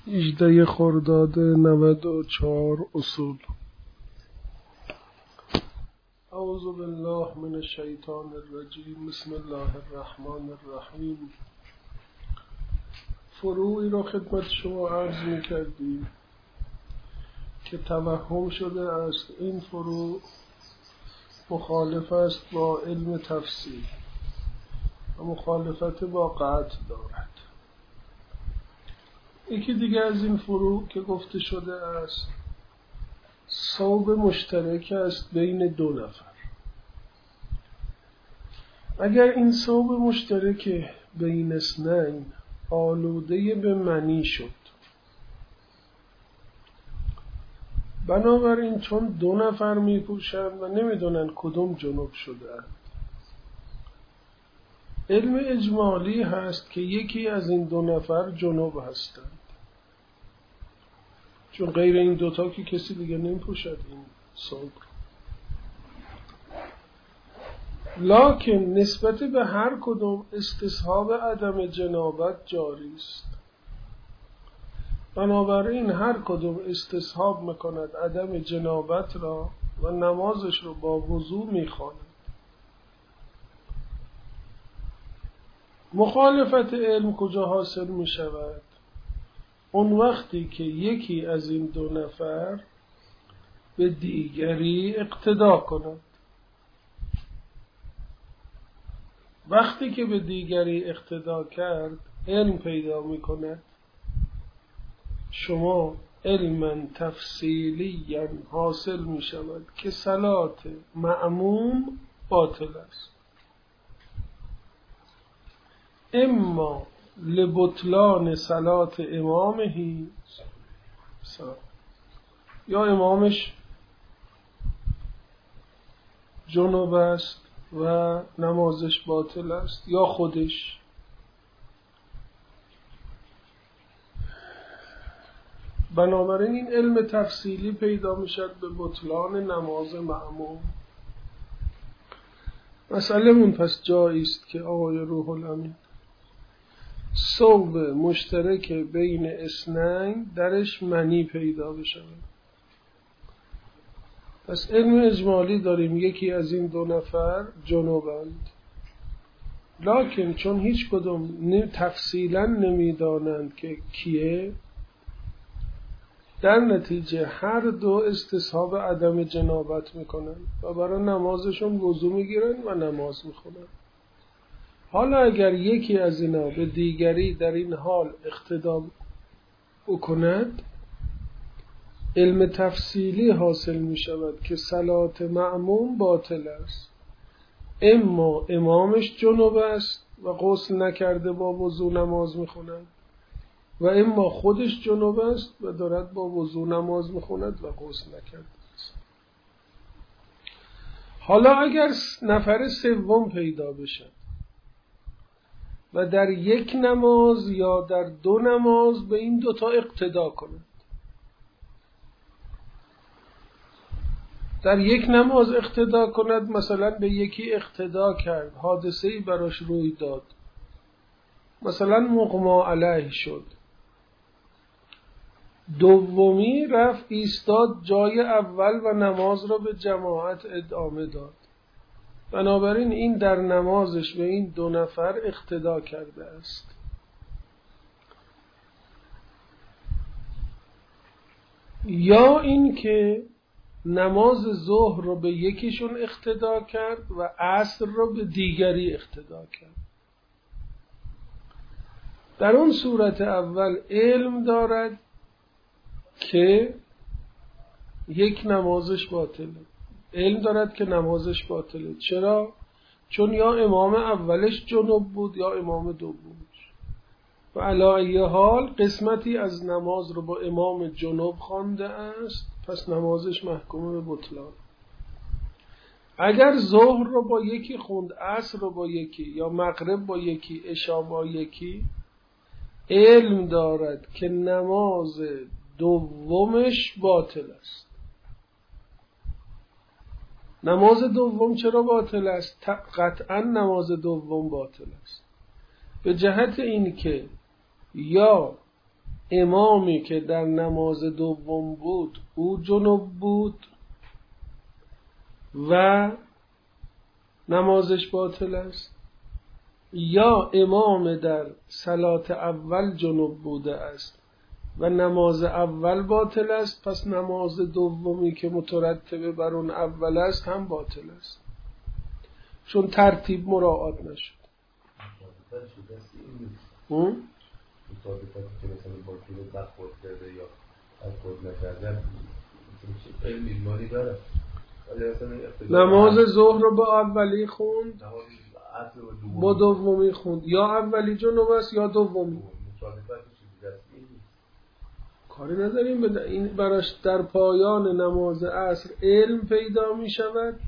18 خرداد 94 اصول. اعوذ بالله من الشیطان الرجیم. بسم الله الرحمن الرحیم. فروعی را خدمت شما عرض می‌کردیم که توهم شده است این فروع مخالف است با علم تفسیر و مخالفت با قطع دارد. یکی دیگه از این فروع که گفته شده است صوب مشترک است بین دو نفر. اگر این صوب مشترک بین اثنین آلوده به منی شد، بنابراین چون دو نفر می پوشند و نمیدونن کدوم جنوب شده اند، علم اجمالی هست که یکی از این دو نفر جنوب هستند، چون غیر این دوتا که کسی دیگه نمیپوشد این صوب. لکن نسبت به هر کدوم استصحاب عدم جنابت جاری است. بنابراین هر کدوم استصحاب میکند عدم جنابت را و نمازش رو با وضو میخواند. مخالفت علم کجا حاصل میشود؟ اون وقتی که یکی از این دو نفر به دیگری اقتدا کند. وقتی که به دیگری اقتدا کرد علم پیدا می کند. شما علما تفصیلی حاصل می شود که صلات مأموم باطل است، اما لبطلان صلات امامهی، یا امامش جنوب است و نمازش باطل است، یا خودش. بنابراین این علم تفصیلی پیدا میشد به بطلان نماز مأموم. مسئله من پس جایی است که آقای روح الامین صوب مشترک بین اثنین درش منی پیدا بشه. پس علم اجمالی داریم یکی از این دو نفر جنوبند، لکن چون هیچ کدوم تفصیلا نمیدانند که کیه، در نتیجه هر دو استصحاب عدم جنابت میکنند و برای نمازشون وضو میگیرن و نماز میخونن. حالا اگر یکی از اینا به دیگری در این حال اقتدا بکند، علم تفصیلی حاصل می شود که صلات مأموم باطل است، اما امامش جنوب است و غسل نکرده با وضو نماز می خوند، و اما خودش جنوب است و دارد با وضو نماز می خوند و غسل نکرده است. حالا اگر نفر سوم پیدا بشد و در یک نماز یا در دو نماز به این دوتا اقتدا کند، در یک نماز اقتدا کند، مثلا به یکی اقتدا کرد، حادثه‌ای براش روی داد، مثلا مغما علیه شد، دومی رفت ایستاد جای اول و نماز را به جماعت ادامه داد، بنابراین این در نمازش به این دو نفر اقتدا کرده است. یا این که نماز ظهر رو به یکیشون اقتدا کرد و عصر رو به دیگری اقتدا کرد. در اون صورت اول علم دارد که یک نمازش باطله، علم دارد که نمازش باطله. چرا؟ چون یا امام اولش جنوب بود یا امام دومش، و علی ای حال قسمتی از نماز رو با امام جنوب خوانده است، پس نمازش محکوم به بطلان. اگر ظهر رو با یکی خوند، عصر رو با یکی، یا مغرب با یکی، عشا با یکی، علم دارد که نماز دومش باطل است. نماز دوم چرا باطل است؟ قطعا نماز دوم باطل است به جهت این که یا امامی که در نماز دوم بود او جنب بود و نمازش باطل است، یا امام در صلات اول جنب بوده است و نماز اول باطل است، پس نماز دومی که مترتبه بر اون اول است هم باطل است، چون ترتیب مراعات نشد. مطابقتی که مثلا با جلو برخورد کرده یا برخورد نکرده علم ایمانی داره. نماز ظهر رو با اولی خوند، با دومی خوند، یا اولی جنوب است یا دومی. کاری نداریم بده. این براش در پایان نماز عصر علم پیدا می شود،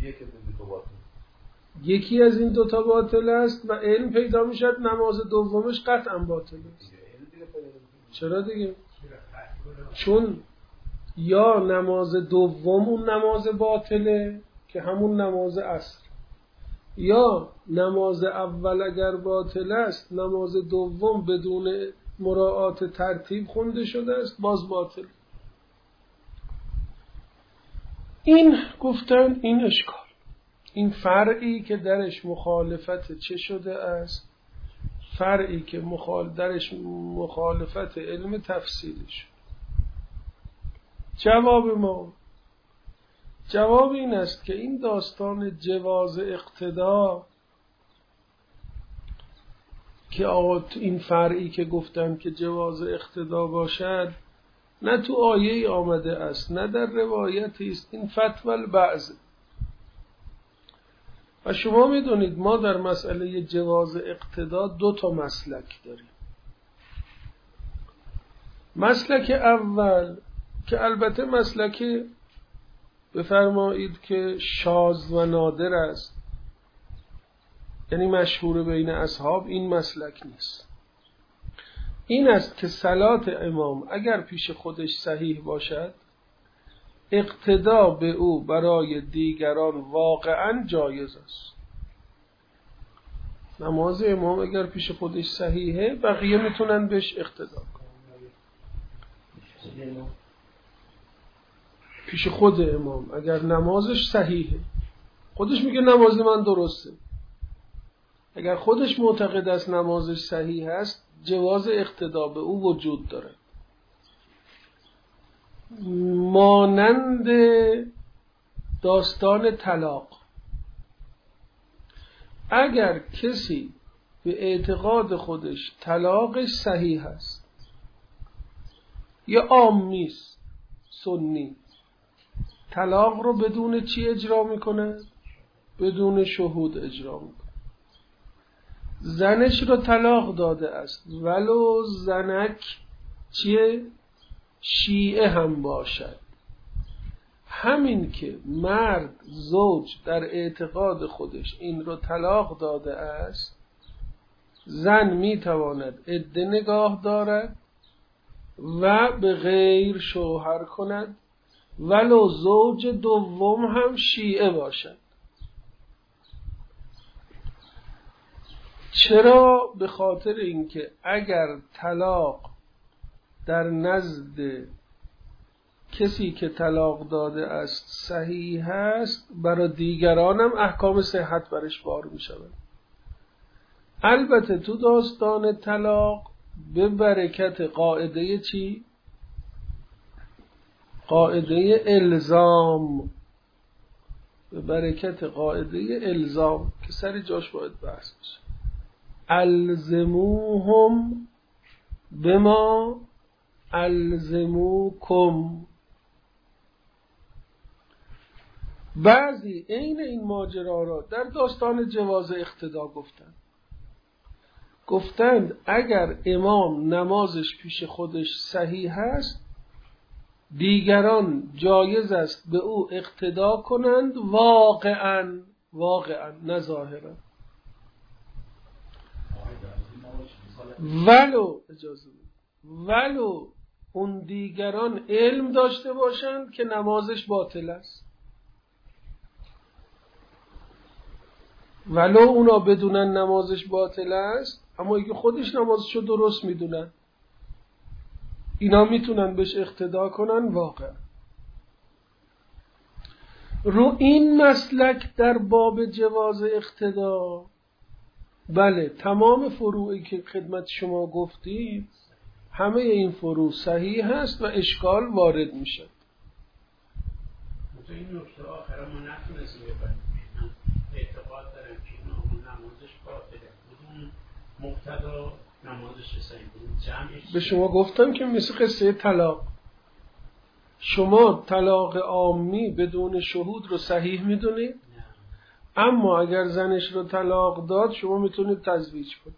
یکی از این دوتا باطل است و علم پیدا می شود نماز دومش قطعا باطل است. چرا دیگه؟ چون یا نماز دوم اون نماز باطله که همون نماز عصر، یا نماز اول اگر باطل است نماز دوم بدون مراعات ترتیب خونده شده است باز باطل. این گفتن این اشکال، این فرعی که درش مخالفت چه شده است، فرعی که درش مخالفت علم تفصیلی شد. جواب این است که این داستان جواز اقتدا که این فرعی که گفتن که جواز اقتدا باشد نه تو آیه آمده است نه در روایتی است، این فتوی البعض. و شما میدونید ما در مسئله جواز اقتدا 2 مسلک داریم. مسلک اول که البته مسلک بفرمایید که شاذ و نادر است، یعنی مشهور بین اصحاب، این مسلک نیست. این است که صلات امام اگر پیش خودش صحیح باشد اقتدا به او برای دیگران واقعا جایز است. نماز امام اگر پیش خودش صحیحه بقیه میتونن بهش اقتدا کنن. پیش خود امام اگر نمازش صحیحه، خودش میگه نماز من درسته، اگر خودش معتقد است نمازش صحیح است جواز اقتدا به او وجود داره. مانند داستان طلاق، اگر کسی به اعتقاد خودش طلاقش صحیح است یا عامی است، سنی، طلاق رو بدون چی اجرا میکنه؟ بدون شهود اجرا میکنه. زنش رو طلاق داده است ولو زنک چیه؟ شیعه هم باشد. همین که مرد زوج در اعتقاد خودش این رو طلاق داده است، زن میتواند عده نگاه دارد و به غیر شوهر کند ولو زوج دوم هم شیعه باشد. چرا؟ به خاطر اینکه اگر طلاق در نزد کسی که طلاق داده است صحیح است برای دیگران هم احکام صحت برش بار می شود. البته تو داستان طلاق به برکت قاعده چی؟ قاعده الزام، به برکت قاعده الزام که سر جاش باید بحث بشه. الزموهم بما الزموکم. بعضی عین این ماجرا را در داستان جواز اقتدا گفتند اگر امام نمازش پیش خودش صحیح است دیگران جایز است به او اقتدا کنند واقعا نه ظاهرا، ولو اون دیگران علم داشته باشند که نمازش باطل است، ولو اونا بدونن نمازش باطل است اما اگه خودش نمازشو درست میدونن. اینا میتونن بهش اقتدا کنن واقعا. رو این مسلک در باب جواز اقتدا، بله تمام فروعی که خدمت شما گفتید همه این فروع صحیح هست و اشکال وارد میشه. تو این نکته آخر ما نتونستیم ببریم، اعتقاد دارم که این نمازش باطله، بدون مقتدا نمازش صحیح، بدون جمعش. به شما گفتم که مثل قصه طلاق، شما طلاق عامی بدون شهود رو صحیح میدونید، اما اگر زنش رو طلاق داد شما میتونید تزویج کنید.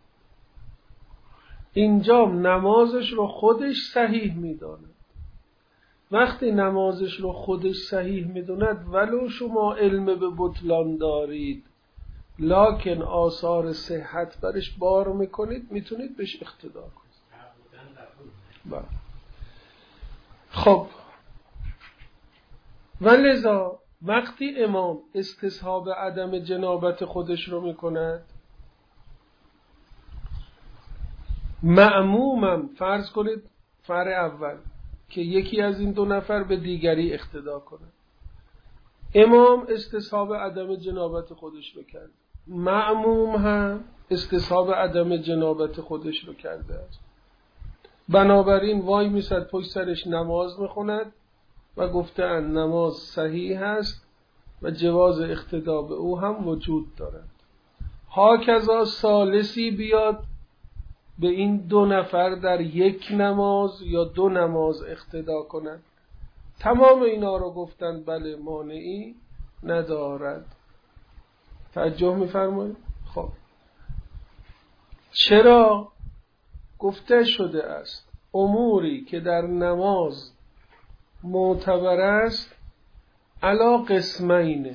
اینجا نمازش رو خودش صحیح میداند. وقتی نمازش رو خودش صحیح میدوند ولو شما علم به بطلان دارید لکن آثار صحت برش بار میکنید، میتونید بهش اقتدا کنید. خب ولذا وقتی امام استصحاب عدم جنابت خودش رو میکند، مأمومم فرض کنید فرع اول که یکی از این دو نفر به دیگری اقتدا کنه، امام استصحاب عدم جنابت خودش رو کرده، مأموم هم استصحاب عدم جنابت خودش رو کرده است، بنابراین وای میسد پشت سرش نماز میخوند و گفتند نماز صحیح هست و جواز اقتدا به او هم وجود دارد. هاکذا ثالثی بیاد به این دو نفر در یک نماز یا دو نماز اقتدا کنند، تمام اینا رو گفتند بله مانعی ندارد. توجه میفرمایید؟ خب چرا گفته شده است اموری که در نماز معتبر است علا قسمینه،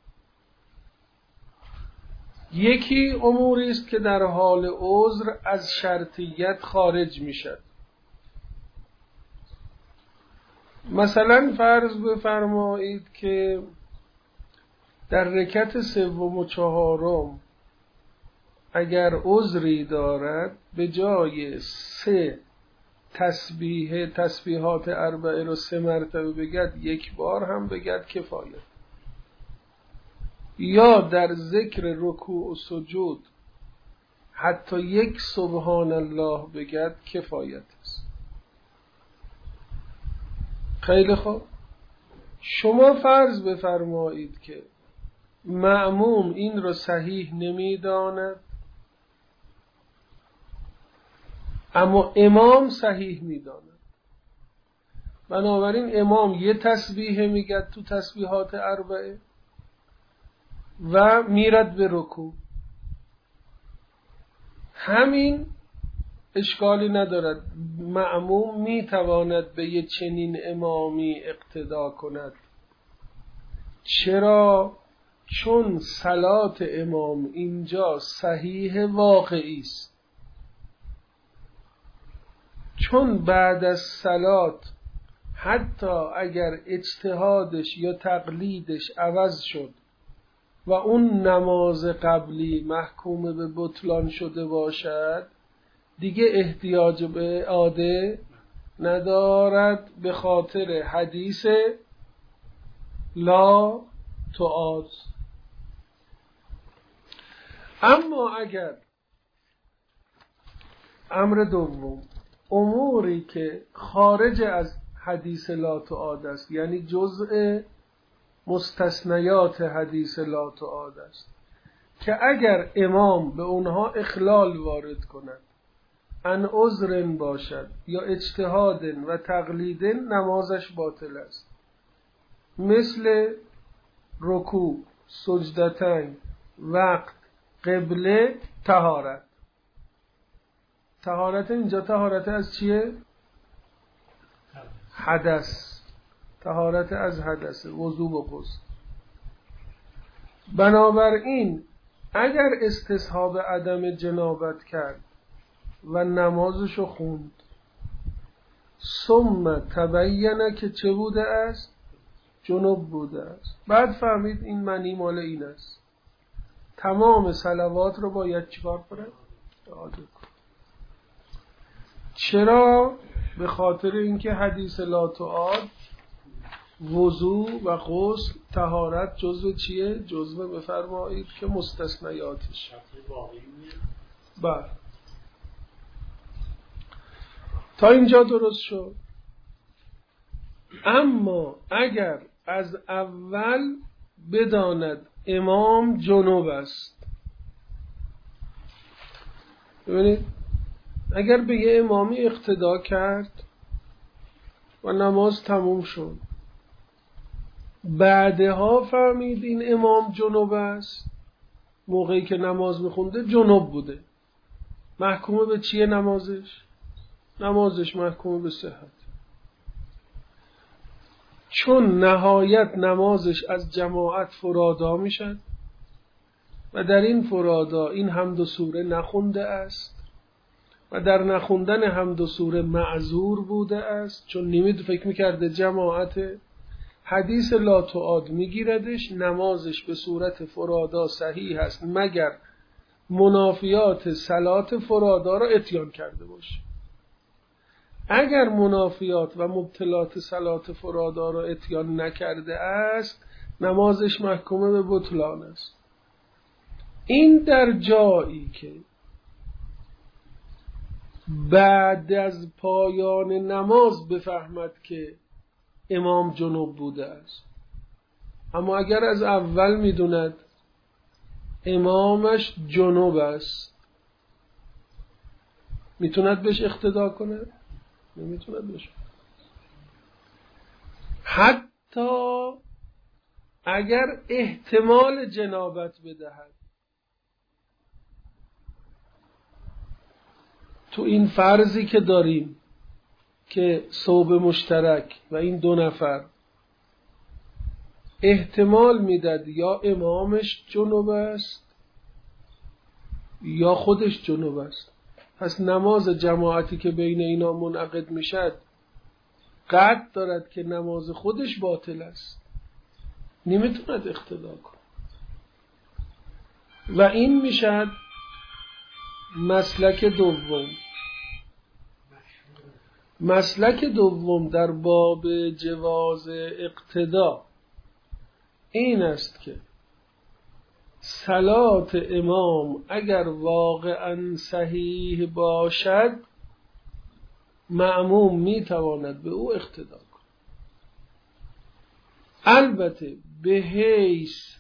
یکی اموری است که در حال عذر از شرطیت خارج میشد. مثلا فرض بفرمایید که در رکعت سوم و چهارم اگر عذری دارد به جای 3 تسبیحات اربعه رو 3 مرتبه بگد، 1 بار هم بگد کفایت، یا در ذکر رکوع و سجود حتی 1 سبحان الله بگد کفایت است. خیلی خوب، شما فرض بفرمایید که مأموم این رو صحیح نمیداند اما امام صحیح میداند، بنابراین امام 1 تسبیح میگد تو تسبیحات اربعه و میرد به رکوع، همین اشکالی ندارد، مأموم میتواند به یه چنین امامی اقتدا کند. چرا؟ چون صلات امام اینجا صحیح واقعی است، چون بعد از صلات حتی اگر اجتهادش یا تقلیدش عوض شد و اون نماز قبلی محکوم به بطلان شده باشد دیگه احتیاج به اعاده ندارد، به خاطر حدیث لا تعاد. اما اگر امر دوم اموری که خارج از حدیث لا تعاد است، یعنی جزء مستثنیات حدیث لا تعاد است که اگر امام به اونها اخلال وارد کند، ان عذر باشد یا اجتهاد و تقلید، نمازش باطل است، مثل رکوع، سجدتین، وقت، قبله، طهارت. طهارت اینجا طهارت از چیه؟ حدث، طهارت از حدث، وضو و غسل. بنابراین اگر استصحاب عدم جنابت کرد و نمازشو خوند ثم تبینه که چه بوده است؟ جنوب بوده است، بعد فهمید این معنی مال این است، تمام صلوات رو باید چیکار کنه؟ اعاده کنه. چرا؟ به خاطر اینکه حدیث لا تعاد وضو و غسل طهارت جزو چیه؟ جزو بفرمایید که مستثنیاتش. بله تا اینجا درست شد. اما اگر از اول بداند امام جنوب است، ببینید اگر به یه امامی اقتدا کرد و نماز تموم شد، بعدها فهمید این امام جنوب است، موقعی که نماز میخونده جنوب بوده، محکومه به چیه نمازش؟ نمازش محکومه به صحت، چون نهایت نمازش از جماعت فرادا میشد و در این فرادا این حمد و سوره نخونده است و در نخوندن حمد و سوره معذور بوده است، چون فکر میکرده جماعت. حدیث لا تعاد میگیردش، نمازش به صورت فرادا صحیح است مگر منافیات صلات فرادا را اتیان کرده باشه. اگر منافیات و مبطلات صلات فرادا را اتیان نکرده است، نمازش محکومه به بطلان است. این در جایی که بعد از پایان نماز بفهمد که امام جنوب بوده است. اما اگر از اول میدوند امامش جنوب است، میتوند بهش اقتدا کنه؟ نمیتوند بهش. حتی اگر احتمال جنابت بدهد، تو این فرضی که داریم که ثوب مشترک و این دو نفر احتمال میداد یا امامش جنوب است یا خودش جنوب است، پس نماز جماعتی که بین اینا منعقد میشد قطع دارد که نماز خودش باطل است، نمیتوند اقتدا کنه. و این میشد مسلک دوم. مسلک دوم در باب جواز اقتدا این است که صلات امام اگر واقعا صحیح باشد، مأموم میتواند به او اقتدا کند. البته به حیث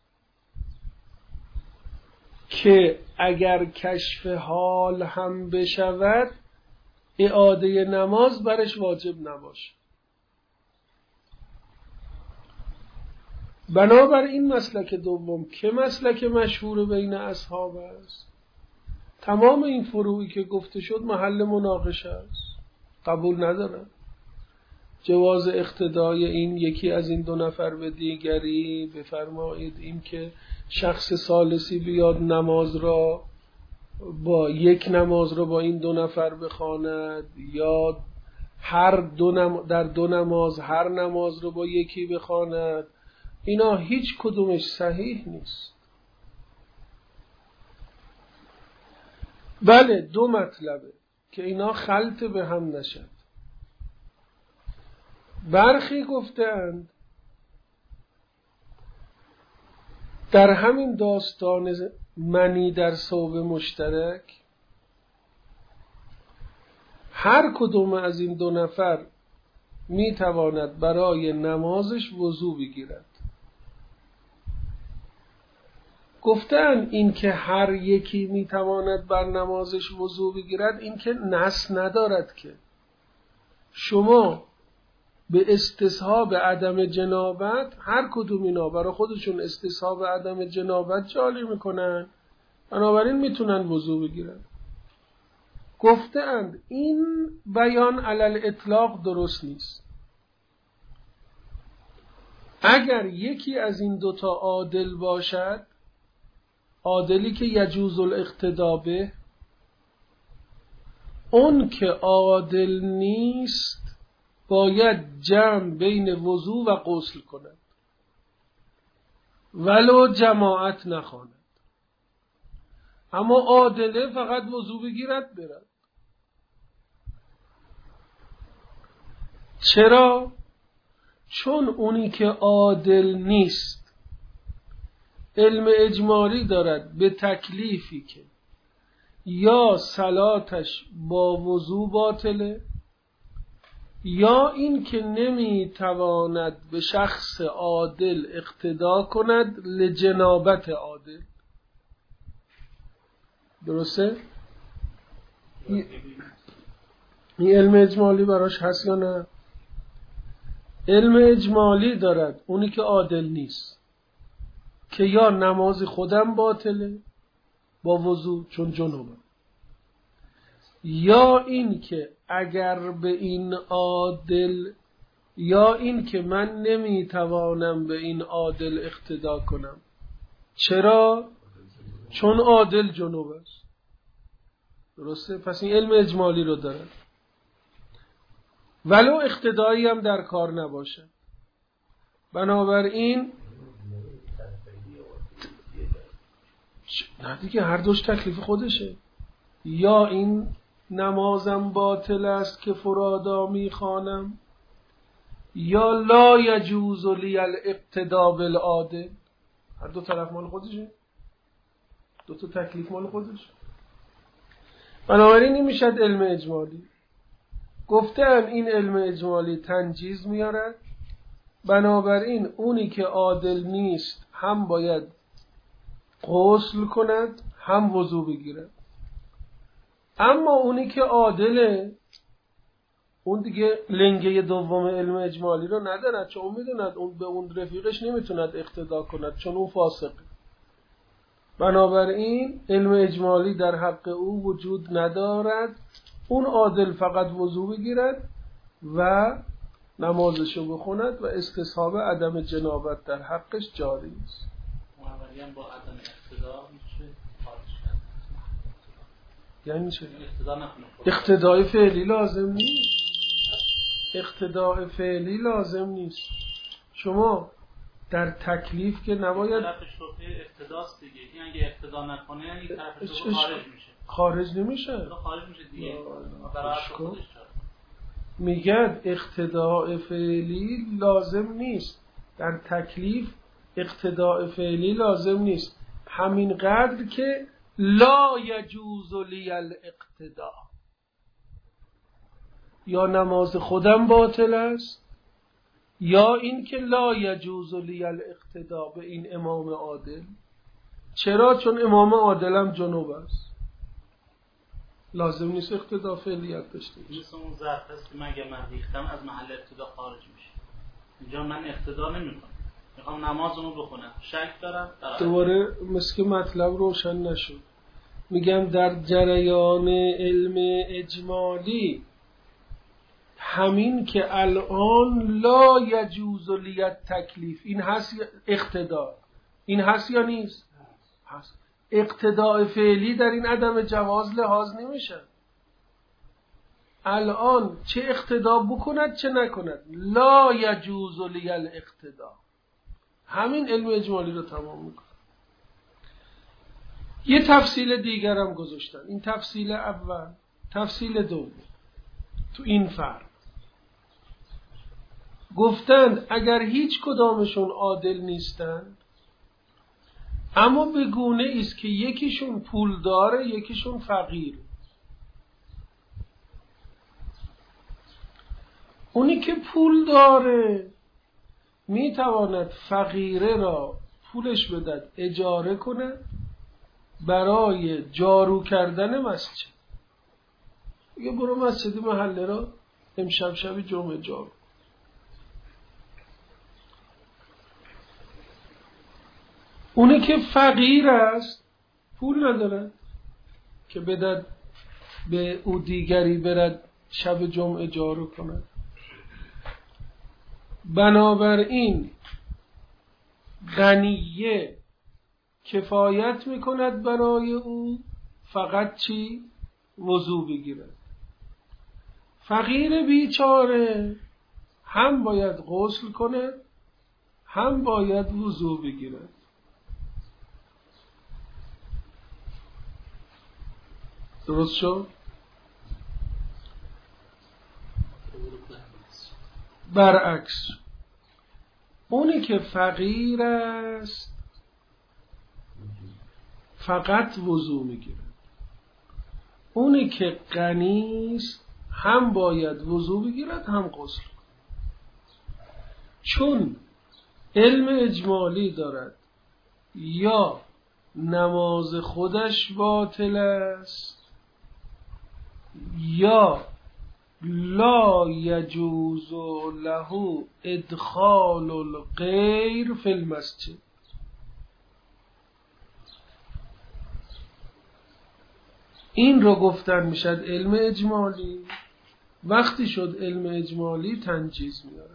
که اگر کشف حال هم بشود، اعاده نماز برش واجب نباشه. بنابراین مسلک دوم که مسلک مشهور بین اصحاب است، تمام این فروعی که گفته شد محل مناقشه است، قبول ندارم. جواز اقتدای این یکی از این دو نفر به دیگری، بفرمایید این که شخص ثالثی بیاد نماز را با یک نماز را با این دو نفر بخواند، یا در دو نماز هر نماز را با یکی بخواند، اینا هیچ کدومش صحیح نیست. بله دو مطلبه که اینا خلط به هم نشد. برخی گفتند در همین داستان منی در ثوب مشترک، هر کدوم از این دو نفر می تواند برای نمازش وضو بگیرد. گفتن این که هر یکی می تواند بر نمازش وضو بگیرد، این که نص ندارد که شما به استصحاب عدم جنابت، هر کدوم اینا برای خودشون استصحاب عدم جنابت جاری میکنن، بنابراین میتونن وضو بگیرن. گفتند این بیان علل اطلاق درست نیست. اگر یکی از این دوتا عادل باشد، عادلی که یجوز الاقتدا به، اون که عادل نیست باید جمع بین وضو و غسل کند، ولو جماعت نخواند. اما عادله فقط وضو بگیرد برد. چرا؟ چون اونی که عادل نیست علم اجمالی دارد به تکلیفی که یا صلاتش با وضو باطله یا این که نمیتواند به شخص عادل اقتدا کند لجنابت عادل. درسته؟ این علم اجمالی براش هست یا نه؟ علم اجمالی دارد اونی که عادل نیست که یا نماز خودم باطله با وضو چون جنوبه، یا این که اگر به این عادل، یا این که من نمیتوانم به این عادل اقتدا کنم. چرا؟ چون عادل جنوب است. درسته؟ پس این علم اجمالی رو داره ولو اقتدایی هم در کار نباشه. بنابراین نه دیگه، هر دوش تکلیف خودشه. یا این نمازم باطل است که فرادا میخوانم، یا لا یجوز لی الاقتدا بالعادل. هر دو طرف مال خودشه، دو تا تکلیف مال خودش. بنابراین این میشد علم اجمالی. گفتم این علم اجمالی تنجیز میارد. بنابراین اونی که عادل نیست هم باید غسل کند هم وضو بگیرد. اما اونی که عادله اون دیگه لنگه دوم علم اجمالی رو ندارد، چون اون میدوند اون به اون رفیقش نمیتوند اقتدا کند چون اون فاسق. بنابراین علم اجمالی در حق او وجود ندارد. اون عادل فقط وضو بگیرد و نمازشو بخوند و استصحاب عدم جنابت در حقش جاری است. معمولاً با عدم اقتدا میشه خارج کرد. یعنی چه؟ اقتدا نکنه. اقتدای فعلی لازم نیست. اقتدای فعلی لازم نیست. شما در تکلیف که نباید طرف شبهه اقتداست دیگه. این اگه اقتدا نکنه یعنی طرف شبهه خارج میشه. خارج نمیشه. خارج میشه دیگه. برای خودش میگن اقتداء فعلی لازم نیست. در تکلیف اقتداء فعلی لازم نیست، همین قدر که لا یجوز لی الاقتداء. یا نماز خودم باطل است، یا این که لا یجوز لی الاقتداء به این امام عادل. چرا؟ چون امام عادلم جنوب است، لازم نیست اقتداء فعلیت داشته باشه. مثل اون ظرف است که من ریختم از محل اقتدا خارج میشه. اینجا من اقتدا نمیکنم، میخوام نمازمو بخونم، شک دارم. دوباره مثل که مطلب روشن نشد. میگم در جریان علم اجمالی همین که الان لا یجوز لی التکلیف، این هست اقتدا، این هست یا نیست؟ هست. اقتداء فعلی در این عدم جواز لحاظ نمیشه. الان چه اقتدا بکند چه نکند، لا یجوز لی الاقتدا. همین علم اجمالی رو تمام میکنه. یه تفصیل دیگرم گذاشتن. این تفصیل اول. تفصیل دوم تو این فرق گفتند اگر هیچ کدامشون عادل نیستند، اما به گونه ایست که یکیشون پول داره یکیشون فقیر. اونی که پول داره میتواند فقیره را پولش بدهد اجاره کنه برای جارو کردن مسجد. یه برو مسجد محله را امشب شب جمعه جارو. اونی که فقیر است پول ندارد که بدهد به او دیگری برد شب جمعه جارو کند. بنابراین غنیه کفایت میکند برای او فقط چی؟ وضو بگیرد. فقیر بیچاره هم باید غسل کند هم باید وضو بگیرد. درست شد؟ برعکس اونی که فقیر است فقط وضو میگیره، اونی که غنی است هم باید وضو بگیرد هم غسل. چون علم اجمالی دارد یا نماز خودش باطل است یا لا یجوز له ادخال الغیر فی المسجد. این رو گفتن میشد علم اجمالی. وقتی شد علم اجمالی تنجیز میارد.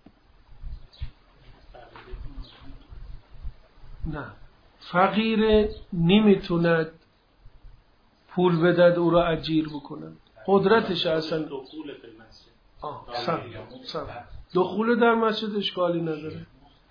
نه، فقیر نمیتوند پول بدد او را اجیر بکند، قدرتش اصلا دخول در مسجد اشکالی نداره.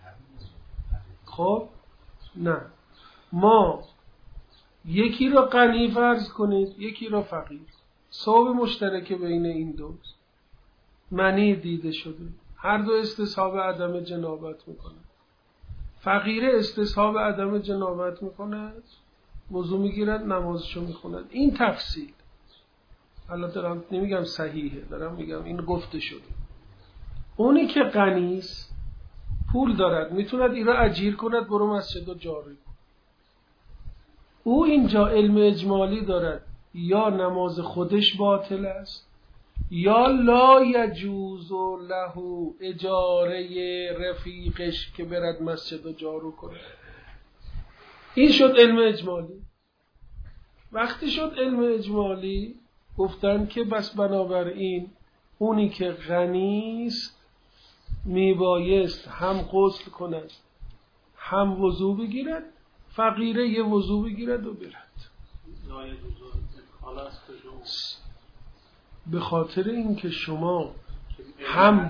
خب نه، ما یکی را غنی فرض کنید یکی را فقیر، ثواب مشترک بین این دو منی دیده شده، هر دو استصحاب عدم جنابت میکنه. فقیر استصحاب عدم جنابت میکند، وضو میگیرد، نمازشو میخوند. این تفصیل حالا دارم نمیگم صحیحه، دارم میگم این گفته شده. اونی که غنی است پول دارد میتوند این را اجیر کند برو مسجد و جاری کن، او اینجا علم اجمالی دارد یا نماز خودش باطل است یا لا یجوز له اجاره رفیقش که برد مسجد و جارو کنه. این شد علم اجمالی. وقتی شد علم اجمالی گفتن که بس بنابراین اونی که غنی است میبایست هم غسل کند هم وضو بگیرد، فقیره یه وضو بگیرد و برد. به خاطر اینکه شما هم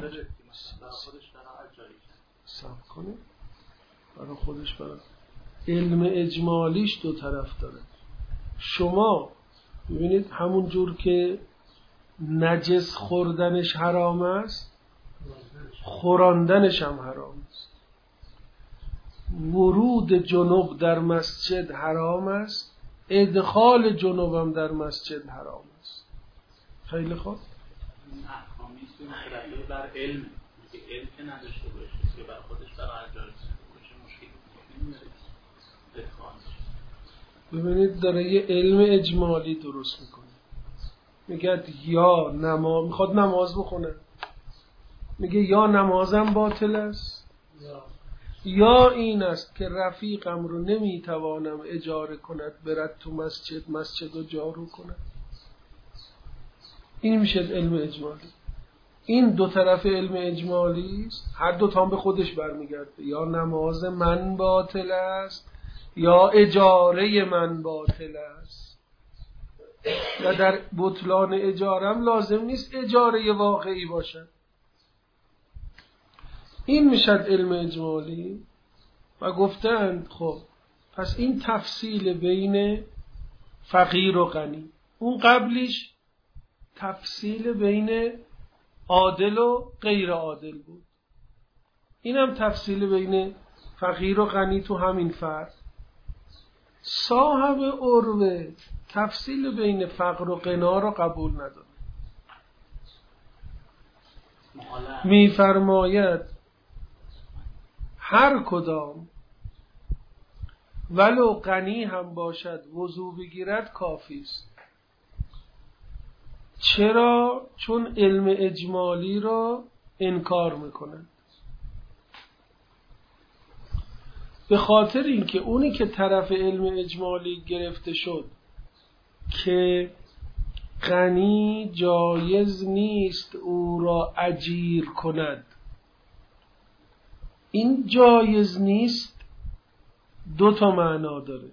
صبر کنید برای خودش برای علم اجمالیش دو طرف داره. شما ببینید همون جور که نجس خوردنش حرام است خوراندنش هم حرام است. ورود جنوب در مسجد حرام است، ادخال جنوب هم در مسجد حرام است. خیلی خوب. احکامی است مترتب بر علم، که علم که نداشته باشه که بر خودش در اجازه باشه مشکلی نمیاره. ببینید داره یه علم اجمالی درست میکنه. میگه یا نماز میخواد نماز بخونه، میگه یا نمازم باطل است یا این است که رفیقم رو نمیتوانم اجاره کند برد تو مسجد رو جارو کند. این میشه علم اجمالی. این دو طرف علم اجمالی است، هر دو تا به خودش برمیگرده. یا نماز من باطل است یا اجاره من باطل است. و در بطلان اجارم لازم نیست اجاره واقعی باشد. این میشد علم اجمالی. و گفتند خب پس این تفصیل بین فقیر و غنی. اون قبلیش تفصیل بین عادل و غیر عادل بود، اینم تفصیل بین فقیر و غنی تو همین فرد. صاحب عروه تفصیل بین فقر و غنا رو قبول نداره. میفرماید هر کدام ولو غنی هم باشد وضو بگیرد کافی است. چرا؟ چون علم اجمالی را انکار میکنند. به خاطر اینکه اونی که طرف علم اجمالی گرفته شد که غنی جایز نیست او را اجیر کند، این جایز نیست دو تا معنا داره.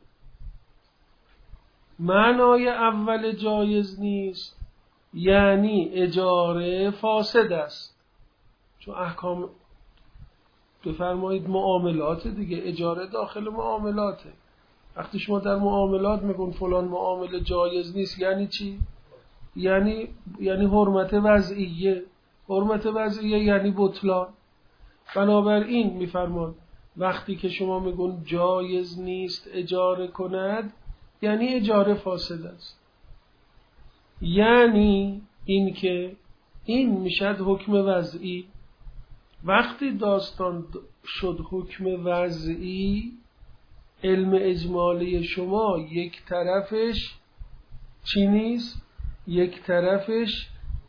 معنای اول جایز نیست یعنی اجاره فاسد است، چون احکام بفرمایید معاملات دیگه، اجاره داخل معاملاته. وقتی شما در معاملات میگن فلان معامله جایز نیست یعنی چی؟ یعنی حرمت وضعیه، حرمت وضعیه یعنی بطلان. بنابراین میفرمان وقتی که شما میگون جایز نیست اجاره کند، یعنی اجاره فاسد است. یعنی این که این میشد حکم وضعی. وقتی داستان شد حکم وضعی، علم اجمالی شما یک طرفش چی نیست؟ یک طرفش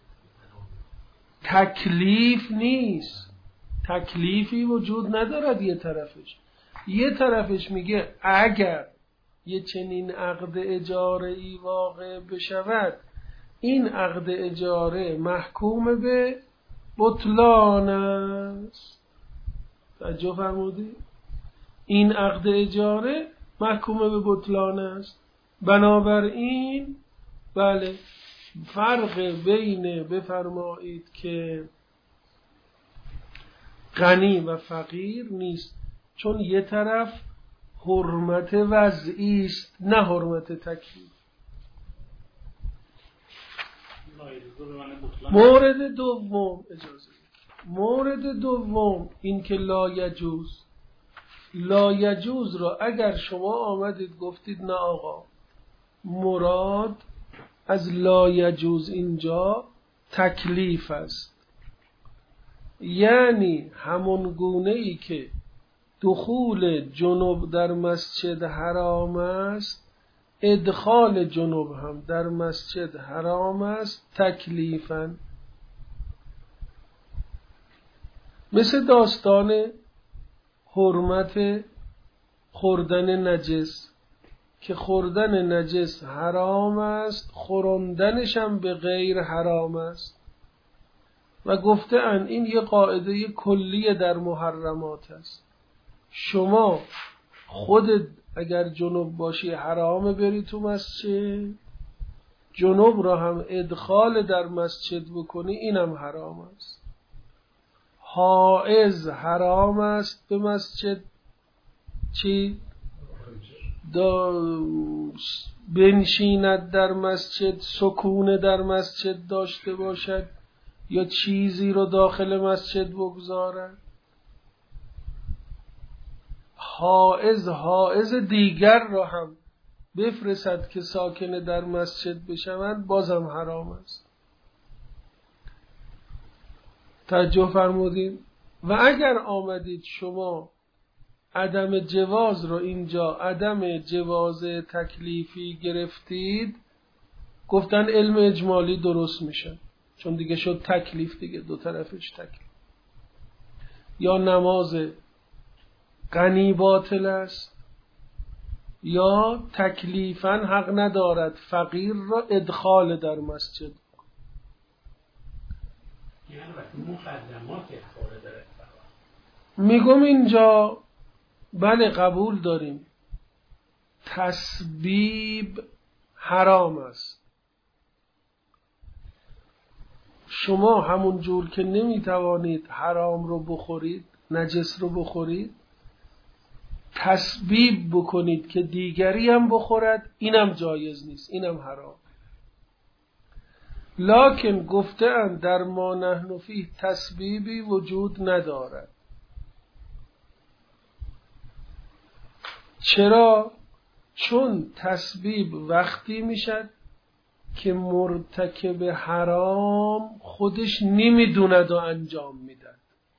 تکلیف نیست. تکلیفی وجود ندارد یه طرفش میگه اگر یه چنین عقد اجاره ای واقع بشود، این عقد اجاره محکوم به بطلان است. توجه فرمودید؟ این عقد اجاره محکوم به بطلان است. بنابراین بله، فرق بین بفرمایید که غنی و فقیر نیست، چون یه طرف حرمت وضعی است نه حرمت تکلیف. مورد دوم اجازه، مورد دوم این که لا یجوز را اگر شما آمدید گفتید نه آقا، مراد از لا یجوز اینجا تکلیف است، یعنی همون گونه ای که دخول جنوب در مسجد حرام است، ادخال جنوب هم در مسجد حرام است تکلیفاً. مثل داستان حرمت خوردن نجس که خوردن نجس حرام است، خوردنش هم به غیر حرام است و گفته ان این یه قاعده کلیه در محرمات است. شما خودت اگر جنوب باشی حرامه بری تو مسجد، جنوب را هم ادخال در مسجد بکنی اینم حرام است. حائض حرام است به مسجد چی؟ بنشیند در مسجد، سکون در مسجد داشته باشد یا چیزی رو داخل مسجد بگذارد. حائض دیگر را هم بفرستد که ساکن در مسجد بشوند، بازم حرام است. توجه فرمودید؟ و اگر آمدید شما عدم جواز رو اینجا عدم جواز تکلیفی گرفتید، گفتن علم اجمالی درست میشه، چون دیگه شد تکلیف، دیگه دو طرفش تکلیف. یا نماز غنی باطل است یا تکلیفاً حق ندارد فقیر را ادخال در مسجد. میگم اینجا بله قبول داریم تسبیب حرام است. شما همون جور که نمیتوانید حرام رو بخورید، نجس رو بخورید، تسبیب بکنید که دیگری هم بخورد، اینم جایز نیست، اینم حرام. لکن گفته‌اند در ما نحن فیه تسبیبی وجود ندارد. چرا؟ چون تسبیب وقتی میشد که مرتکب حرام خودش نمیدوند و انجام میدهد.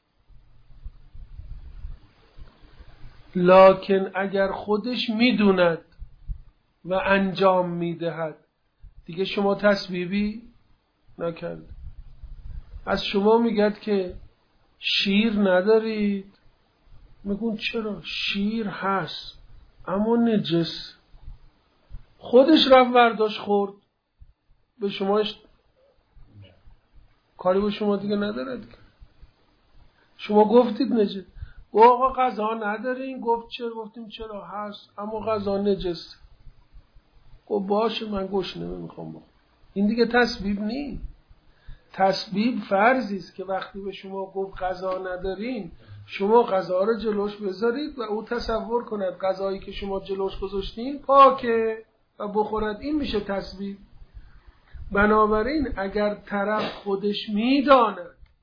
لکن اگر خودش میدوند و انجام میدهد، دیگه شما تسبیبی نکرد. از شما میگد که شیر ندارید، میگون چرا؟ شیر هست اما نجس. خودش رفت برداشت خورد، به شماش کاری به شما دیگه ندارد. شما گفتید نجس، و آقا غذا ندارین، گفت چرا؟ گفتیم چرا هست اما غذا نجس. گفت باشه من گوش نمیخوام بخورم. این دیگه تسبیب نیست. تسبیب فرضی است که وقتی به شما گفت غذا ندارین، شما غذا رو جلوش بذارید و او تصور کند غذایی که شما جلوش گذاشتین پاکه و بخورد. این میشه تسبیب. بنابراین اگر طرف خودش میداند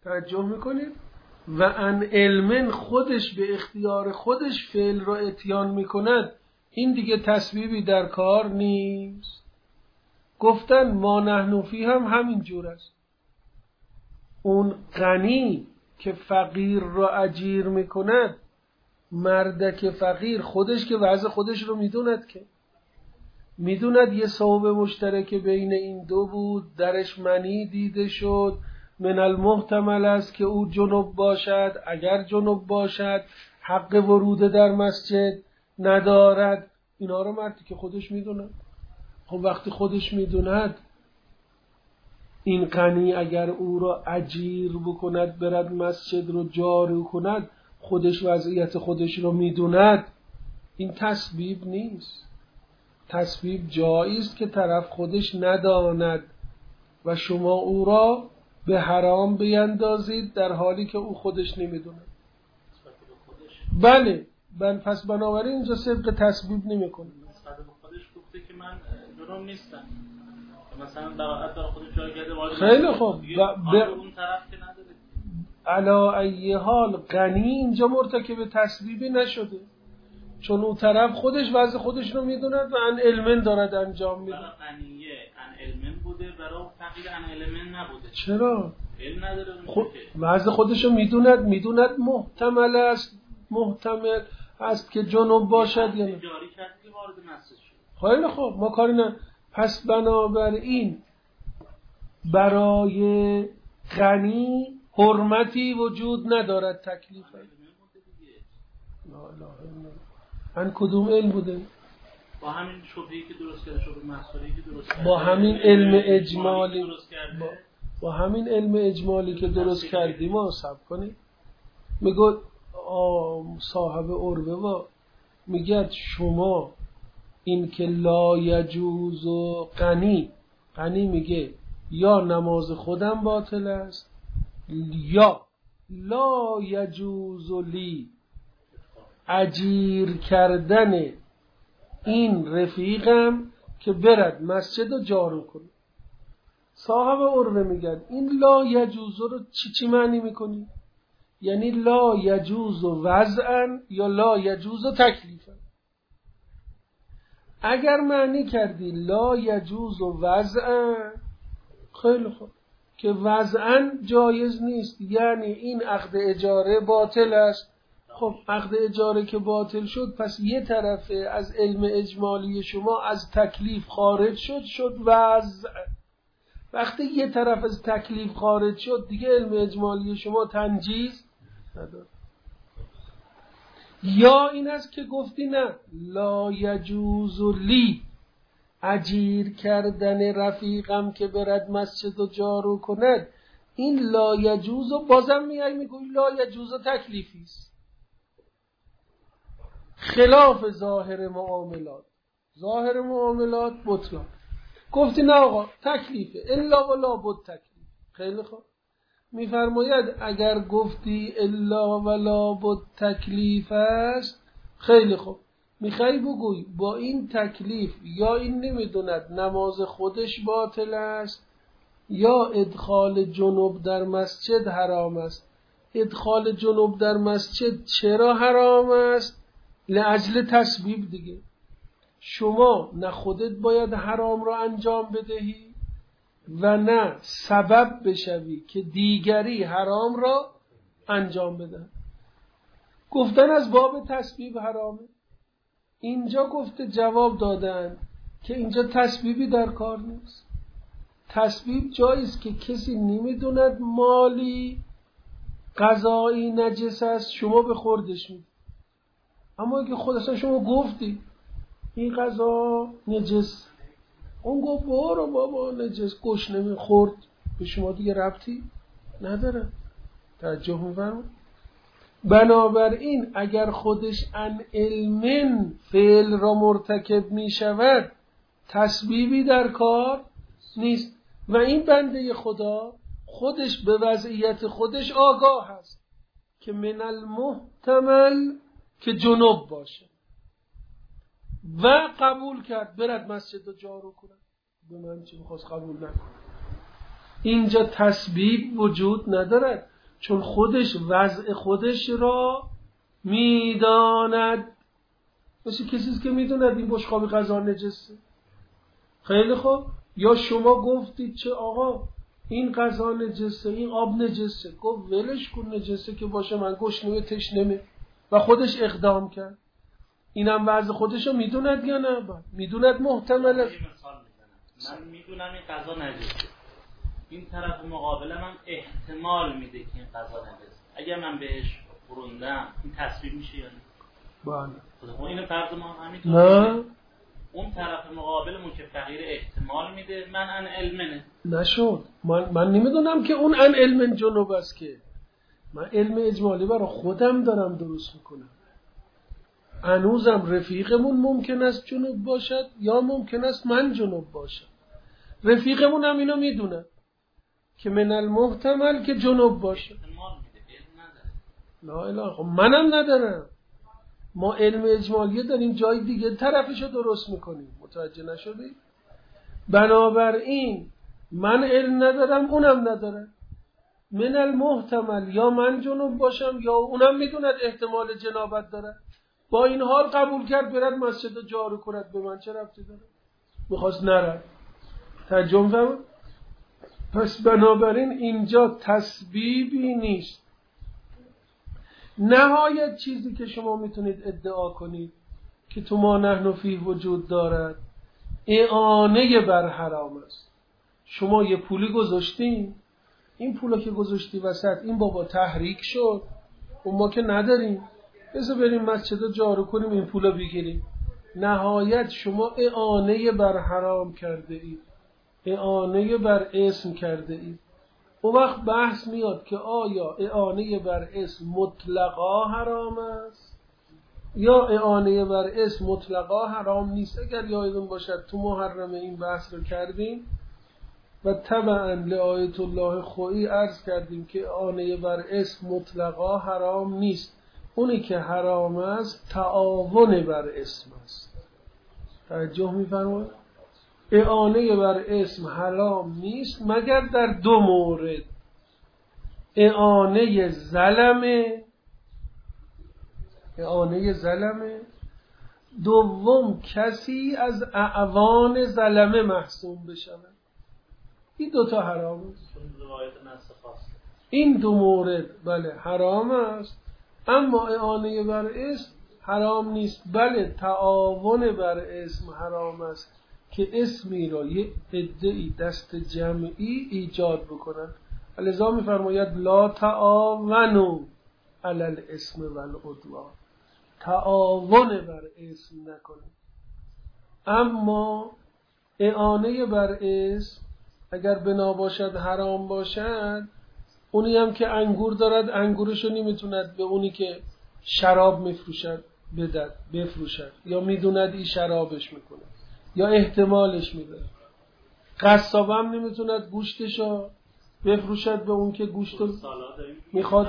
توجه میکنید؟ و ان علم خودش به اختیار خودش فعل را اتیان میکند، این دیگه تصویبی در کار نیست. گفتن ما نحن فی هم همین جور است. اون غنی که فقیر را اجیر میکند، مردک فقیر خودش که وضع خودش رو میدوند، که میدوند یه صحبه مشترک بین این دو بود، درش منی دیده شد، من المحتمل است که او جنب باشد، اگر جنب باشد حق ورود در مسجد ندارد. اینا رو مردی که خودش میدوند. خب وقتی خودش میدوند، این غنی اگر او را اجیر بکند برد مسجد رو جارو کند، خودش وضعیت خودش رو میدوند، این تسبیب نیست. تسبیب جایی است که طرف خودش نداند و شما او را به حرام بیندازید در حالی که او خودش نمیدوند. بله پس بنابراین اینجا صدق تسبیب نمیکنه. نسبت به خودش گفته که من جرم نیستم، مثلا براحت داره خودش جای کرده. خیلی خوب. اون طرف که نداره. علا ای حال غنی اینجا مرتکب تسبیبی نشده، چون اون طرف خودش وضع خودش رو میدوند و ان علمن دارد انجام میده. برای غنیه ان علمن بوده، برای فقیر ان علمن نبوده. چرا؟ علم نداره. وضع خودش رو میدوند محتمل است که جنوب باشد یا نه. جاری کرد که وارد مسجد شد. خیلی خوب، ما کاری نه. پس بنابراین برای غنی حرمتی وجود ندارد، تکلیف ان کدوم علم بوده؟ با همین شبهه‌ای که درست کرده، شبهه محصولی که درست کرده، با همین علم اجمالی با همین علم اجمالی که درست کردیم ما حساب کنیم. میگه صاحب عروه میگه شما این که لا یجوز و غنی میگه یا نماز خودم باطل است یا لا یجوز لی اجیر کردن این رفیقم که برد مسجد رو جارو کنه. صاحب عروه میگن این لا یجوز رو چی معنی میکنی؟ یعنی لا یجوز وضعا یا لا یجوز تکلیفا. اگر معنی کردی لا یجوز وضعا، خیلی خوب، که وضعا جایز نیست، یعنی این عقد اجاره باطل است. خب عقد اجاره که باطل شد، پس یه طرفه از علم اجمالی شما از تکلیف خارج شد وضع. وقتی یه طرف از تکلیف خارج شد، دیگه علم اجمالی شما تنجیز نداره. یا این است که گفتی نه لا یجوز لی اجیر کردن رفیقم که برد مسجد و جارو کند، این لا یجوز و بازم میگوی لا یجوز و تکلیفی است، خلاف ظاهر معاملات بطلان. گفتی نه آقا تکلیفه، الا ولا بد تکلیف. خیلی خوب، میفرماید اگر گفتی الا ولا بد تکلیف است، خیلی خوب، میخوای بگوی با این تکلیف یا این نمیدوند نماز خودش باطل است یا ادخال جنوب در مسجد حرام است. ادخال جنوب در مسجد چرا حرام است؟ لاجل تسبیب دیگه. شما نه خودت باید حرام را انجام بدهی و نه سبب بشوی که دیگری حرام را انجام بده. گفتن از باب تسبیب حرامه. اینجا گفته جواب دادن که اینجا تسبیبی در کار نیست. تسبیب جاییست که کسی نمیدوند مالی غذایی نجس است، شما به خوردش میدید. اما اگه خود اصلا شما گفتی این غذا نجس، اون گفت برو بابا نجس، گوش نمیخورد، به شما دیگه ربطی نداره. توجه می‌فرمایید؟ بنابراین اگر خودش ان علم فعل را مرتکب می شود، تسبیبی در کار نیست و این بنده خدا خودش به وضعیت خودش آگاه است که من المحتمل که جنوب باشه و قبول کرد برد مسجد رو جارو کنه. به من چی میخواست قبول نکنه. اینجا تسبیب وجود ندارد. چون خودش وضع خودش را میداند. مثل کسی که میدوند این بشقاب غذا نجسه. خیلی خوب. یا شما گفتید چه آقا این غذا نجسه، این آب نجسه، گفت ولش کن نجسه که باشه، من گشنه تشنمه، و خودش اقدام کرد. اینم وضع خودشو میدوند یا نه؟ میدوند محتمل است. من میدونم این غذا نجسه، این طرف مقابله من احتمال میده که این غذا نجسه. اگر من بهش بروندم این تصویر میشه یا نه؟ بله. اینو فرض ما همینطور. نه. اون طرف مقابلمون که فقیر احتمال میده، من ان علمنه. نشد. من نمیدونم که اون ان علم جنوب است، که من علم اجمالی برای خودم دارم درست میکنم. هنوزم رفیقمون ممکن است جنوب باشد یا ممکن است من جنوب باشم. رفیقمون هم اینو میدونه که من المحتمل که جنوب باشه. لا اله، منم ندارم. ما علم اجمالیه داریم، جای دیگه طرفشو درست میکنیم. متوجه نشدی؟ بنابراین من علم ندارم، اونم نداره. من المحتمل یا من جنوب باشم یا اونم میدوند احتمال جنابت داره. با این حال قبول کرد برد مسجد جارو کند. به من چه ربطی داره؟ میخواست نرد. ترجمه فهم؟ پس بنابراین اینجا تسبیبی نیست. نهایت چیزی که شما میتونید ادعا کنید که تو ما نحن فیه وجود دارد، اعانه بر حرام است. شما یه پولی گذاشتین، این پولا که گذاشتی وسط، این بابا تحریک شد، اون ما که نداریم، بذار بریم مسجد جارو کنیم این پولا بگیریم. نهایت شما اعانه بر حرام کرده اید، اعانه بر اسم کرده اید. اون وقت بحث میاد که آیا اعانه بر اسم مطلقا حرام است یا اعانه بر اسم مطلقا حرام نیست. اگر یادتون باشد تو محرمه این بحث رو کردیم و طبعا لآیت الله خویی عرض کردیم که اعانه بر اسم مطلقا حرام نیست. اونی که حرام است تعاون بر اسم است. توجه می‌فرمایید؟ اعانه بر اسم حرام نیست مگر در دو مورد: اعانه ظلمه، دوم کسی از اعوان ظلمه محسوب بشود. این دوتا حرام است. این دو مورد بله حرام است، اما اعانه بر اسم حرام نیست. بله تعاون بر اسم حرام است که اسمی را یه عده‌ای دست جمعی ایجاد بکنن. لذا می‌فرماید لا تعاونوا علی الاسم والعدوان، تعاون بر اسم نکنید. اما اعانه بر اسم اگر بنا باشد حرام باشد، اونی هم که انگور دارد انگورشو نمیتوند به اونی که شراب میفروشد بفروشد، یا میدوند این شرابش میکنه یا احتمالش میده. قصابم نمیتوند گوشتشو بفروشد به اون که گوشتو میخواد.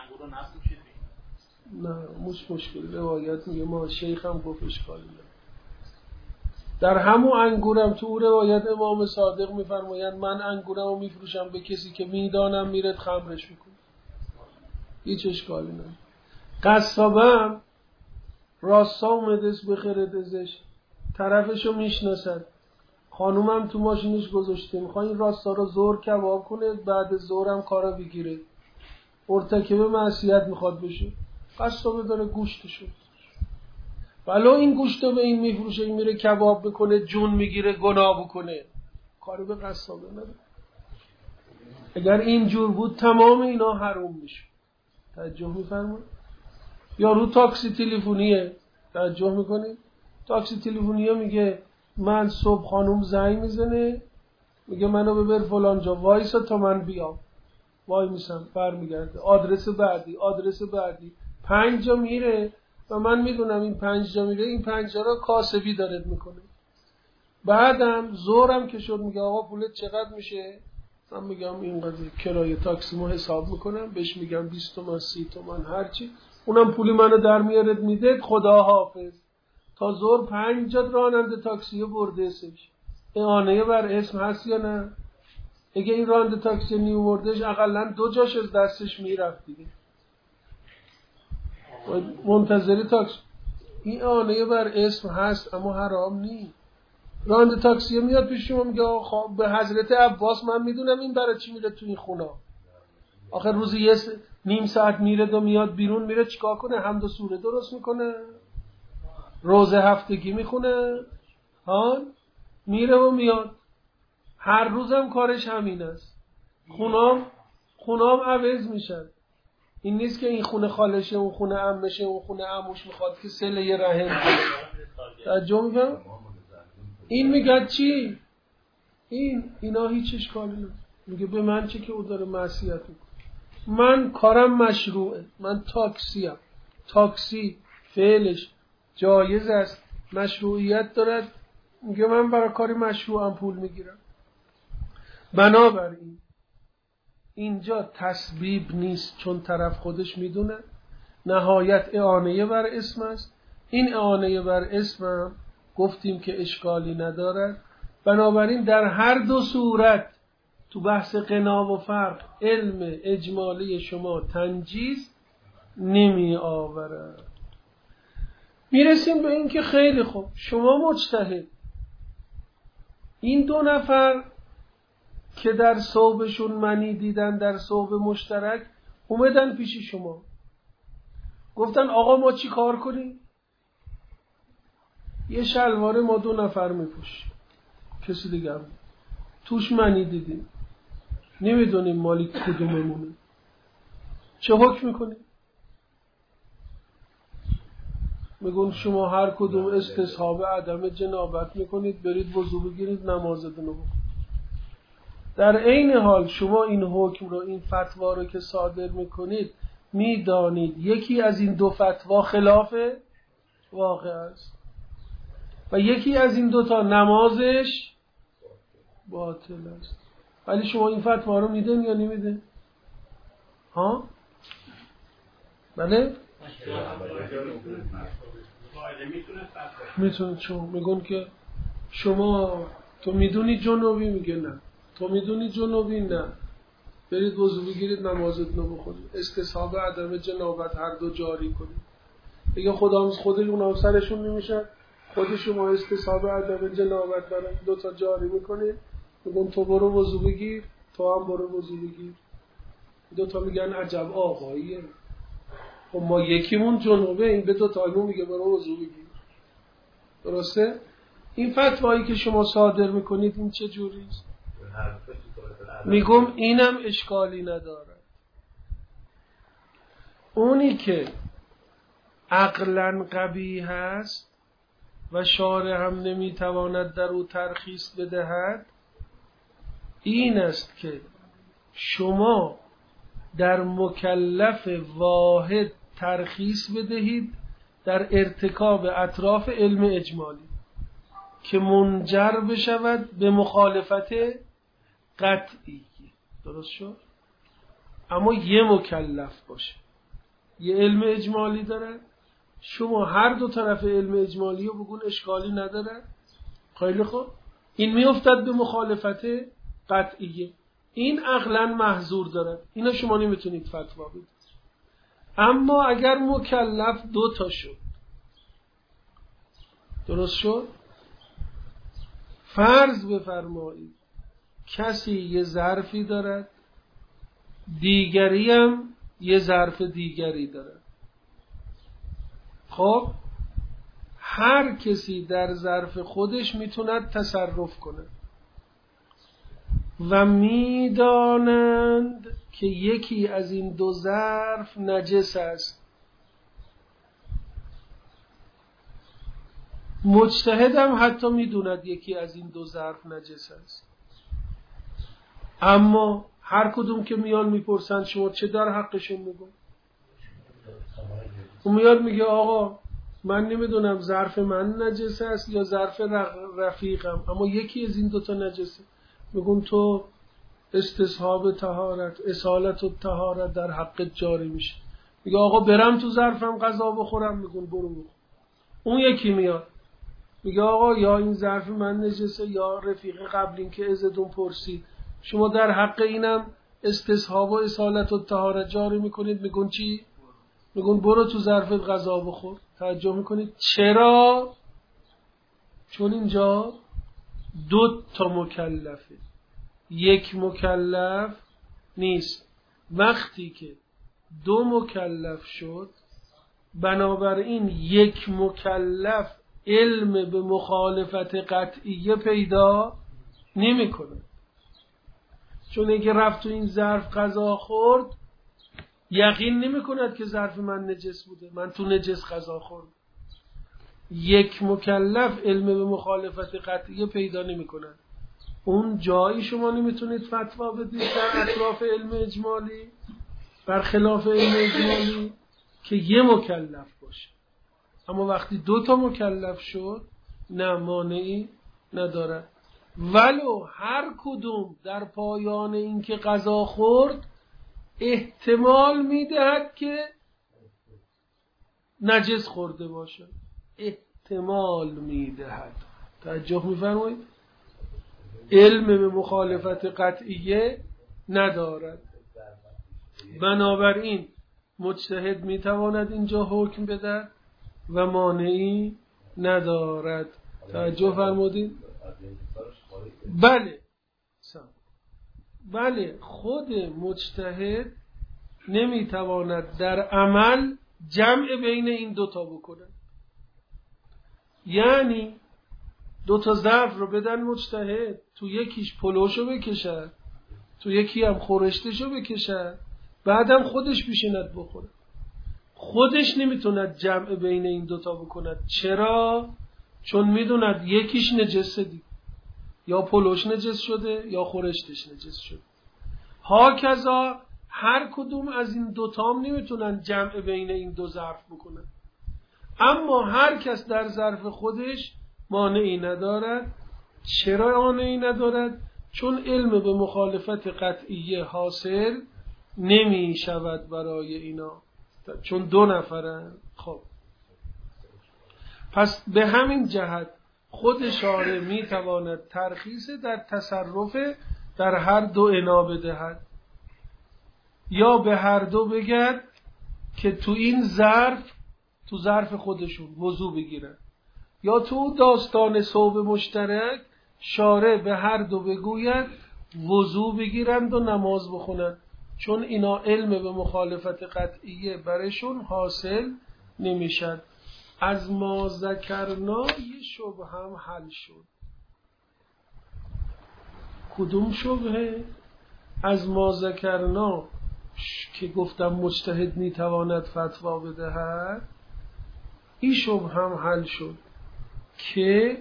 نه مشکل روایت میگه ما شیخ هم گفت اشکالی نه. در همون انگورم تو روایت امام صادق میفرمایند من انگورم رو میفروشم به کسی که میدانم میرد خمرش میکنه، هیچ اشکالی نه. قصابم راستا اومدست بخرد ازش، طرفشو میشناسد، خانومم تو ماشینش گذاشته، میخواد این راستا رو زور کباب کنه، بعد زورم کارا بگیره، مرتکب معصیت میخواد بشه، قصابه داره گوشتشو. ولو این گوشتو به این میفروشه، این میره کباب بکنه، جون میگیره، گناه بکنه، کاری به قصابه نداره. اگر این جور بود تمام اینا حرام میشه. توجه میفرمایید؟ یا رو تاکسی تلفنیه، توجه میکنید؟ تاکسی تلفنیه میگه من صبح خانوم زنگ میزنه میگه منو ببر فلان جا، وایسا تا من بیام. وای میسم، برمیگرده آدرس بعدی 5 جا میره و من میدونم این 5 جا میره، این 5 جا را کاسبی دارد میکنه. بعدم زورم که شد میگه آقا پولت چقدر میشه؟ من میگم اینقدر کرایه تاکسی مو حساب میکنم، بهش میگم 20 تومن 30 تومن هرچی، اونم پولی منو در میارد میده، خدا حافظ. تا زور 5 جا راننده تاکسی برده سش. اعانه بر اسم هست یا نه؟ اگه این راننده تاکسی نیوردش اقلا 2 جاش از دستش میرفت دیگه. منتظری تاکسی. این آنه بر اسم هست اما حرام نیست. راننده تاکسی میاد پیش شما میگه آقا به حضرت عباس من میدونم این برای چی میره تو این خونه. آخر روزی نیم ساعت میره و میاد بیرون، میره چیکار کنه؟ حمد و سوره درست میکنه، روزه هفتگی میخونه، میره و میاد. هر روزم کارش همین است. خونام عوض میشن. این نیست که این خونه خالشه، اون خونه عمشه، اون خونه عموش میخواد که صله رحم کنه. توجه میکنم؟ این میگه چی؟ اینا هیچ اشکالی نیست. میگه به من چه که او داره معصیت میکنه. من کارم مشروعه، من تاکسیم. تاکسی فعلش جایز است، مشروعیت دارد. میگه من برای کاری مشروعم پول میگیرم. بنابراین اینجا تسبیب نیست، چون طرف خودش میدونه نهایت اعانه بر اسم است. این اعانه بر اسم گفتیم که اشکالی ندارد. بنابراین در هر دو صورت تو بحث قنا و فرق علم اجمالی شما تنجیز نمی آورد. میرسیم به این که خیلی خوب، شما مجتهد، این 2 نفر که در صوبشون منی دیدن در صوب مشترک اومدن پیش شما، گفتن آقا ما چی کار کنیم؟ یه شلوار ما 2 نفر میپوشیم، کسی دیگه هم توش منی دیدیم، نمیدونیم مالی کدوممونه، چه حکم میکنیم؟ میگن شما هر کدوم استصحاب عدم جنابت میکنید، برید وضو بگیرید، نمازتون رو بخونید. در عین حال شما این حکم رو، این فتوا رو که صادر میکنید میدانید یکی از این 2 فتوا خلاف واقع است و یکی از این 2 تا نمازش باطل است. ولی شما این فتوا رو میدن یا نمیدن؟ بله؟ میتونه. چون میگن که تو میدونی جنوبی، میگه نه. تو میدونی جنوبی، نه. برید وضو بگیرید، نمازتون رو بخونید، استصحاب عدم جنابت هر دو جاری کنید. دیگه خودشون سرشون نمیشن، خود شما استصحاب عدم جنابت برای 2 تا جاری میکنید. میگن تو برو وضو بگیر، تو هم برو وضو بگیر. 2 تا میگن عجب آقاییه. خب ما یکیمون جنوبه، این به 2 تایمون میگه برو وضو بگیر. درسته؟ این فتوایی که شما صادر میکنید این چه جوریست؟ میگم اینم اشکالی نداره. اونی که عقلاً قبیح است و شارع هم نمیتواند در او ترخیص بدهد این است که شما در مکلف واحد ترخیص بدهید در ارتکاب اطراف علم اجمالی که منجر بشود به مخالفت قطعی. درست شد؟ اما یه مکلف باشه، یه علم اجمالی داره، شما هر 2 طرف علم اجمالی رو بگون اشکالی نداره. خیلی خوب، این میافتد به مخالفت قطعیه، این عقلاً محظور داره، اینا شما نمیتونید فتوا بدید. اما اگر مکلف 2 تا شد، درست شد؟ فرض بفرمایید کسی یه ظرفی دارد، دیگری هم یه ظرف دیگری دارد. خب هر کسی در ظرف خودش میتوند تصرف کنه و میدانند که یکی از این 2 ظرف نجس است. مجتهد هم حتی میدوند یکی از این 2 ظرف نجس است، اما هر کدوم که میان میپرسند شما چه در حقشون میگن؟ اون میاد میگه آقا من نمیدونم ظرف من نجس است یا ظرف رفیقم، اما یکی از این 2 تا نجسه. میگن تو استصحاب طهارت، اصالت و طهارت در حق جاری میشه. میگه آقا برم تو ظرفم غذا بخورم؟ میگن برو بخور. اون یکی میاد میگه آقا یا این ظرف من نجسه یا رفیق قبل این که ازتون پرسید شما در حق اینم استصحاب و اصالت و طهارت جاری میکنید، میگون چی؟ میگون برو تو ظرفت غذا بخور. توجه میکنید چرا؟ چون اینجا 2 مکلفه، 1 مکلف نیست. وقتی که 2 مکلف شد، بنابراین 1 مکلف علم به مخالفت قطعیه پیدا نمی کنه. چون اگه رفت تو این ظرف غذا خورد، یقین نمی کند که ظرف من نجس بوده، من تو نجس غذا خورد. 1 مکلف علم به مخالفت قطعیه پیدا نمی کند. اون جایی شما نمیتونید فتوا بدید در اطراف علم اجمالی، برخلاف علم اجمالی که 1 مکلف باشه. اما وقتی 2 مکلف شد، نه مانعی ندارد. ولو هر کدوم در پایان اینکه غذا خورد احتمال میدهد که نجس خورده باشه، احتمال میدهد. توجه میفرمایید؟ علم به مخالفت قطعیه ندارد. بنابراین مجتهد میتواند اینجا حکم بدهد و مانعی ندارد. توجه فرمودید؟ بله خود مجتهد نمیتواند در عمل جمع بین این 2 بکنه. یعنی 2 ظرف رو بدن مجتهد، تو یکیش پلوشو بکشد، تو یکی هم خورشتشو بکشد، بعدم خودش بشیند بخوره. خودش نمیتوند جمع بین این 2 بکند. چرا؟ چون میدوند یکیش نجسه دی، یا پلوش نجس شده یا خورشتش نجس شده. هاکذا هر کدوم از این 2 هم نمیتونن جمع بین این 2 ظرف بکنن. اما هر کس در ظرف خودش مانعی ندارد. چرا مانعی ندارد؟ چون علم به مخالفت قطعیه حاصل نمی شود برای اینا، چون 2 نفرن. خب پس به همین جهت خود شارع می تواند ترخیص در تصرف در هر 2 عنا بدهد، یا به هر 2 بگد که تو این ظرف، تو ظرف خودشون وضو بگیرن، یا تو داستان ثوب مشترک شارع به هر 2 بگوید وضو بگیرند و نماز بخونند، چون اینا علم به مخالفت قطعیه برشون حاصل نمیشد. از ما ذکرنا یه شبه هم حل شد. کدوم شبهه؟ از ما ذکرنا که گفتم مجتهد میتواند فتوا بدهد، این شبه هم حل شد که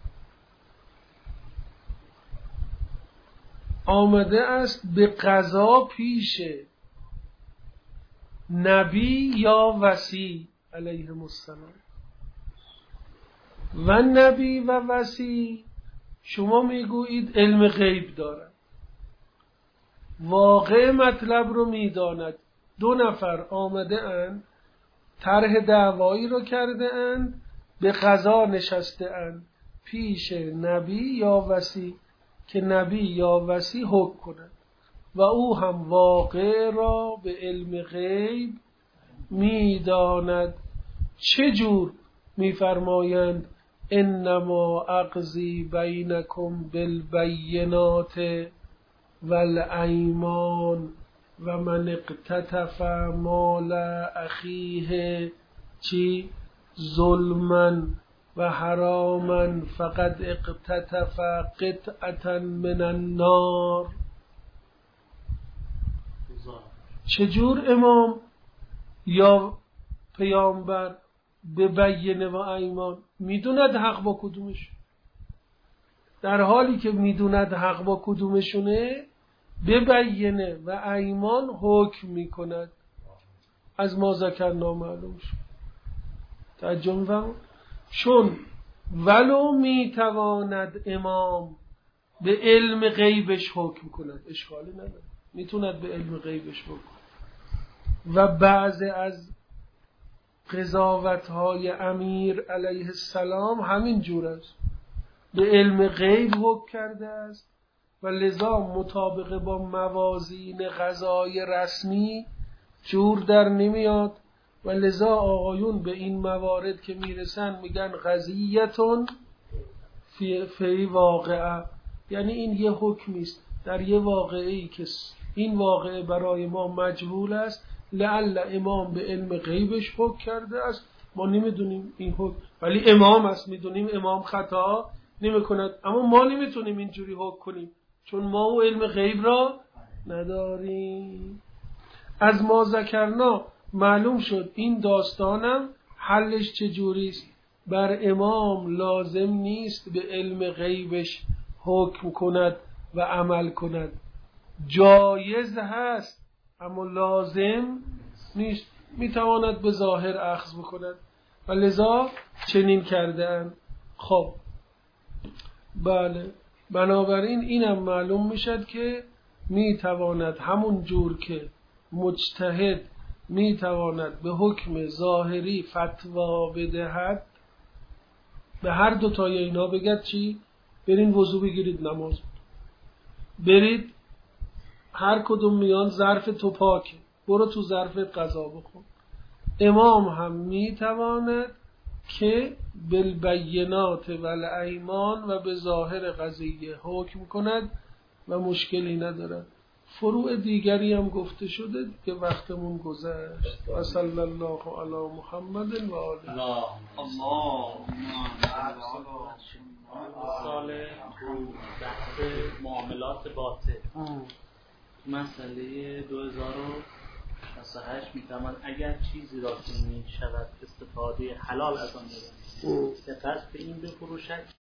آمده است به قضا پیش نبی یا وصی علیهم السلام. و نبی و وصی شما میگویید علم غیب دارد، واقع مطلب رو میداند. 2 نفر آمده اند، طرح دعوایی رو کرده اند، به قضا نشسته اند پیش نبی یا وصی که نبی یا وصی حکم کند و او هم واقع را به علم غیب میداند. چجور میفرمایند انما اقضی بینکم بالبینات والایمان و من اقتطف مال اخیه چی ظلما و حراما فقد اقتطف قطعة من النار. چجور امام یا پیامبر به بینه و ایمان میدوند حق با کدومش، در حالی که میدوند حق با کدومشونه به بینه و ایمان حکم میکند. از ما ذکرنا معلوم شد. تعجب فرمود. چون ولو میتواند امام به علم غیبش حکم کند، اشکالی نداره، میتوند به علم غیبش حکم کند. و بعض از قضاوت‌های امیر علیه السلام همین جور است، به علم غیب حکم کرده است و لذا مطابق با موازین قضای رسمی جور در نمیاد و لذا آقایون به این موارد که میرسن میگن قضیتون فی واقعه، یعنی این یه حکمی است در یه واقعه‌ای که این واقعه برای ما مجهول است، لعل امام به علم غیبش حکم کرده است، ما نمیدونیم این حکم، ولی امام است، میدونیم امام خطا نمی‌کند، اما ما نمیتونیم اینجوری حکم کنیم چون ما او علم غیب را نداریم. از ما ذکرنا معلوم شد این داستانم حلش چجوری است. بر امام لازم نیست به علم غیبش حکم کند و عمل کند، جایز هست اما لازم نیست، میتواند به ظاهر اخذ بکند و لذا چنین کردن. خب بله، بنابراین اینم معلوم میشد که میتواند همون جور که مجتهد میتواند به حکم ظاهری فتوا بدهد، به هر دو تای اینا بگد چی؟ برین وضو بگیرید نماز برید، هر کدوم میان ظرف تو پاکه، برو تو ظرفت غذا بخور. امام هم میتواند که بالبینات و الایمان و به ظاهر قضیه حکم کند و مشکلی ندارد. فروع دیگری هم گفته شده که وقتمون گذشت. و صلی الله علی محمد و آله. سال تو بحث معاملات باطل مسئله 2028 میتواند اگر چیزی را که می شود استفاده حلال از آن ببرد سپس به این بفروشد